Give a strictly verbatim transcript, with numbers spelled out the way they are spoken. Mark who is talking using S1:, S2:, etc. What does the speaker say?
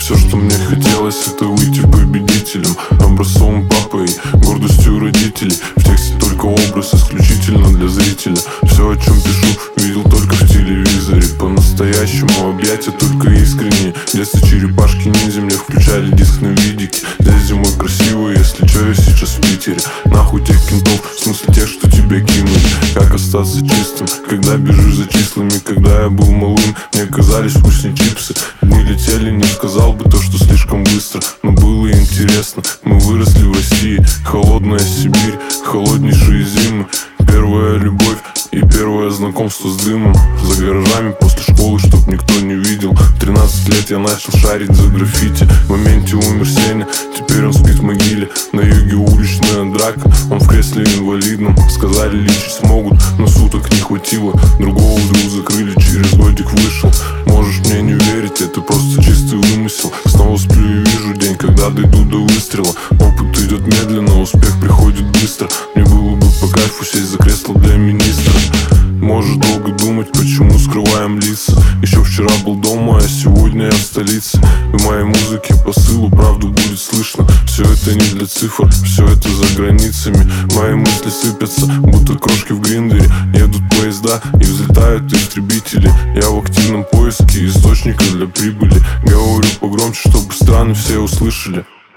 S1: Все, что мне хотелось, это выйти победителем, образцовым папой, гордостью родителей. В тексте только образ исключительно для зрителя. Все, о чем пишу, видел только в телевизоре. По-настоящему объятия только искренние. В детстве черепашки ниндзя мне включали диск на видике. Здесь зимой красиво, если чё, я сейчас в Питере. Нахуй тех кентов, в смысле тех, что тебя кинули. Как остаться чистым, когда бежишь за числами? Когда я был малым, мне казались вкуснее чипсы. Дни летели, не сказал бы то, что слишком быстро, но было интересно. Мы выросли в России, холодная Сибирь, холоднейшие зимы. Первая любовь и первое знакомство с дымом. За гаражами после школы, чтоб никто не видел. В тринадцать лет я начал шарить за граффити. В моменте умер Сеня, теперь он спит в могиле. На юге уличная драка, он в кресле инвалидном. Сказали, лечить смогут, но суток не хватило. Другого вдруг закрыли, через годик вышел. Можешь мне не верить, это просто чистый вымысел. Снова сплю и вижу день, когда дойду до выстрела. Опыт идет медленно, успех приходит быстро. Мне было бы по кайфу сесть за кресло для министра. Можешь долго думать, почему скрываем лица. Еще вчера был дома, а сегодня я в столице. В моей музыке посылу правду будет слышно. Все это не для цифр, все это за границами. Мои мысли сыпятся, будто крошки в гриндере. Едут поезда и взлетают истребители. Я в активном поиске источника для прибыли. Говорю погромче, чтобы страны все услышали.